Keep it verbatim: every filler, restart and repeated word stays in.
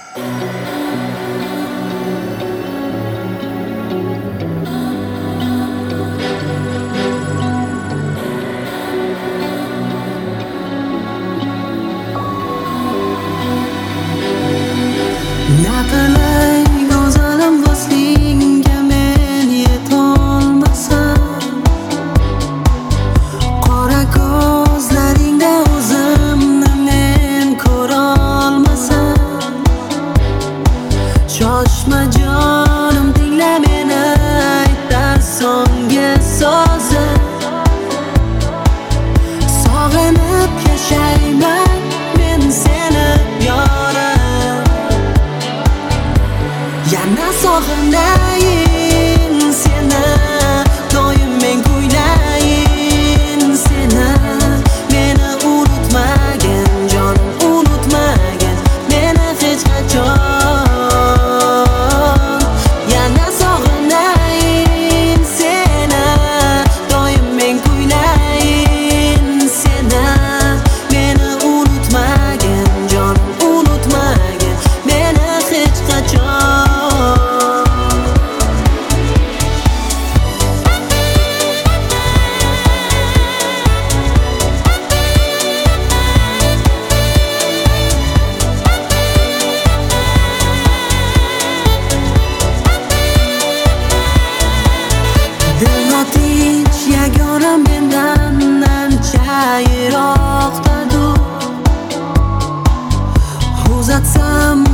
Naqilay go'zalim voslingga men yetolmasam, qora ko'zlaringda o'zimni men ko'rolmasam, shoshma jonim tingla meni aytar so'nggi so'zim. Sog'inib yashayman men seni yorim, yana sog'inayin seni, doim men kuylayin seni. Meni unutmagin jonim, unutmagin meni hech qachon. Yana sog'inayin seni, doim men kuylayin seni. Meni unutmagin jonim, unutmagin meni hech qachon. Dilnotinch yagona mendan ancha yiroqdadur, uzatsam